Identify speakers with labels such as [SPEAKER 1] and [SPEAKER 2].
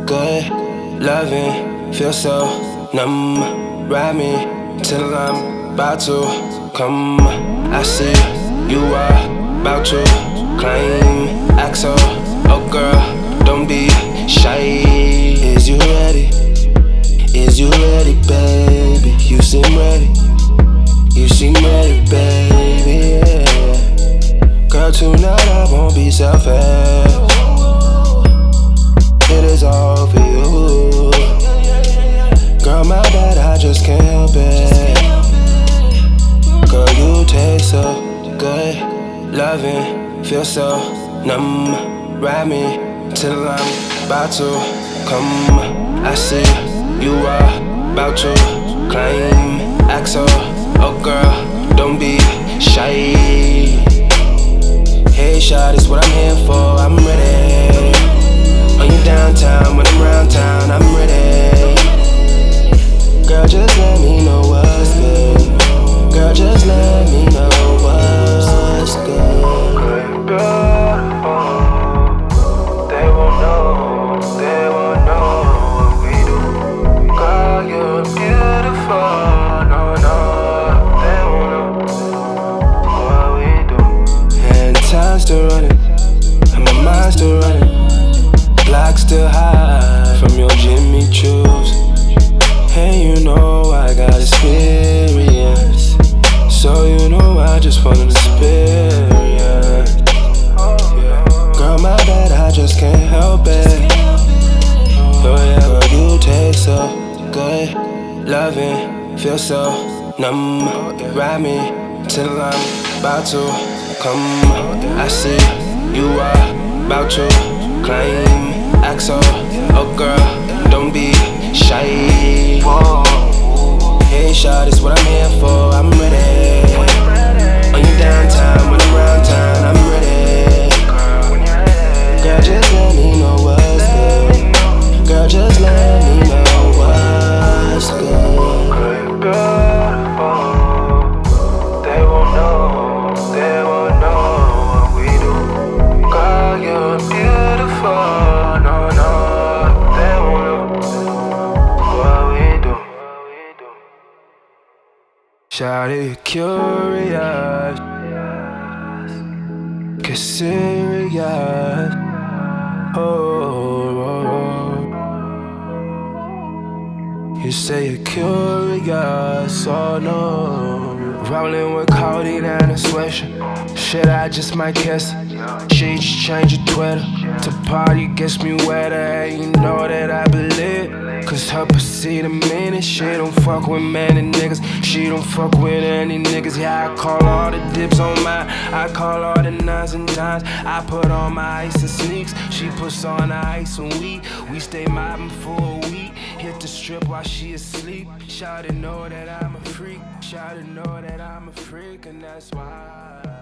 [SPEAKER 1] good, loving, feel so numb. Ride me till I'm about to come. I see you are about to climb. Axel, oh girl, don't be shy. Is you ready? Is you ready, baby? You seem ready. You seem ready, baby, yeah. Girl, tonight I won't be selfish. It is all for you. Girl, my bad, I just can't help it. Girl, you taste so good. Loving, feel so numb. Ride me till I'm about to come. I see you are about to climb. Axel, oh girl, don't be shy. Hey, shot, it's what I'm here for, I'm ready. On you downtown, when I'm round town, I'm ready. Girl, just let me know what's good. Girl, just let me know what's good. They won't know what we do. Girl, you're beautiful. No, they won't know what we do. And time's still running, and my mind's still running. Block still high from your Jimmy Choos. And you know I got experience, so you know I just wanna experience. Girl, my bad, I just can't help it. Oh yeah, girl, you taste so good. Loving, feel so numb. Ride me till I'm about to come. I see you are about to climb. Axel, oh girl, don't be shy. Hey, shot, it's what I'm here for, I'm ready. On you downtown, when I'm round town, I'm ready. Girl, just let me know what's good. Girl, just let me know what's good. They won't know what we do. Girl, you're beautiful. Shawty, curious, get serious. Oh. You say you're curious, oh no. Rolling with codeine and a swisher. Shit, I just might kiss her. She just change her Twitter to party gets me wetter, and you know that I believe. Cause her pussy the meanest. She don't fuck with many niggas. She don't fuck with any niggas. Yeah, I call all the dips on mine. I call all the nines and dimes. I put on my ice and sneaks. She puts on the ice and we stay mobbing for a week. Hit the strip while she asleep. Shawty know that I'm a freak. Shawty know that I'm a freak, and that's why